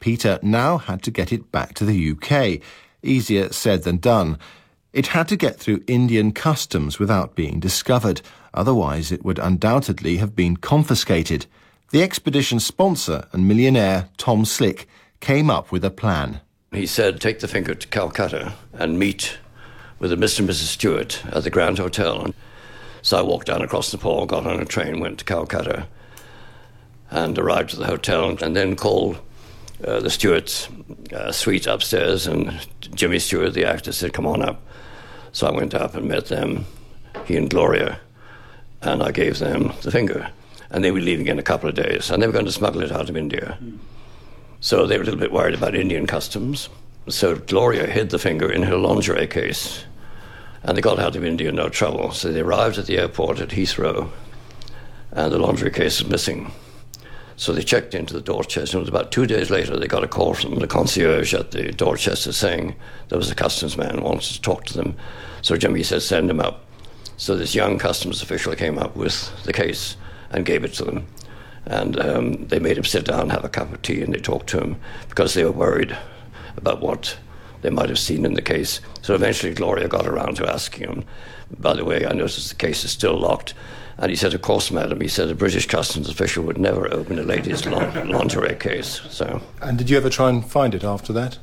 Peter now had to get it back to the UK. Easier said than done. It had to get through Indian customs without being discovered. Otherwise, it would undoubtedly have been confiscated. The expedition's sponsor and millionaire, Tom Slick, came up with a plan. He said, take the finger to Calcutta and meet with a Mr. and Mrs. Stewart at the Grand Hotel. So I walked down across Nepal, got on a train, went to Calcutta, and arrived at the hotel, and then called the Stewart's suite upstairs, and Jimmy Stewart, the actor, said, come on up. So I went up and met them, he and Gloria, and I gave them the finger. And they were leaving in a couple of days, and they were going to smuggle it out of India. So they were a little bit worried about Indian customs. So Gloria hid the finger in her lingerie case, and they got out of India no trouble. So they arrived at the airport at Heathrow, and the lingerie case was missing. So they checked into the Dorchester, and it was about 2 days later they got a call from the concierge at the Dorchester saying there was a customs man who wanted to talk to them. So Jimmy said, send him up. So this young customs official came up with the case and gave it to them. And they made him sit down, have a cup of tea, and they talked to him because they were worried about what they might have seen in the case. So eventually Gloria got around to asking him, by the way, I noticed the case is still locked. And he said, of course, madam. He said a British customs official would never open a lady's lingerie case. So. And did you ever try and find it after that?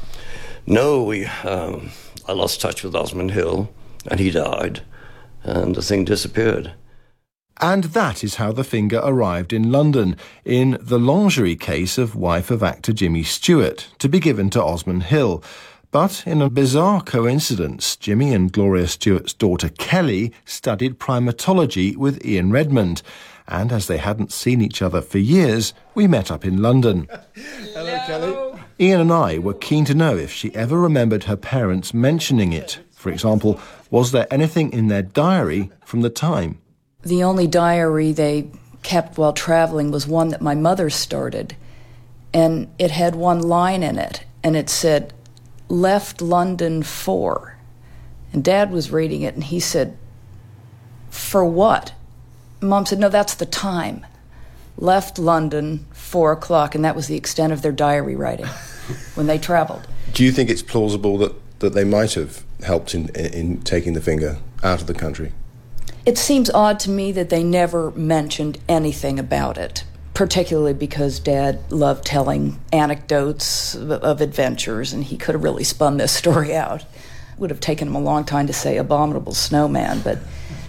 No, I lost touch with Osmond Hill, and he died, and the thing disappeared. And that is how the finger arrived in London, in the lingerie case of wife of actor Jimmy Stewart, to be given to Osmond Hill. But in a bizarre coincidence, Jimmy and Gloria Stewart's daughter Kelly studied primatology with Ian Redmond. And as they hadn't seen each other for years, we met up in London. Hello, Kelly. Ian and I were keen to know if she ever remembered her parents mentioning it. For example, was there anything in their diary from the time? The only diary they kept while traveling was one that my mother started. And it had one line in it, and it said, left London for. And Dad was reading it, and he said, for what? Mom said, no, that's the time. Left London, 4 o'clock, and that was the extent of their diary writing when they traveled. Do you think it's plausible that they might have helped in taking the finger out of the country? It seems odd to me that they never mentioned anything about it, particularly because Dad loved telling anecdotes of adventures, and he could have really spun this story out. It would have taken him a long time to say abominable snowman, but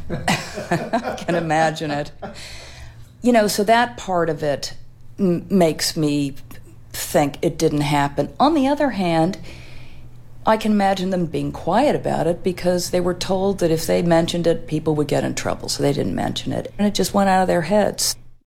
I can imagine it. You know, so that part of it makes me think it didn't happen. On the other hand, I can imagine them being quiet about it because they were told that if they mentioned it, people would get in trouble, so they didn't mention it. And it just went out of their heads.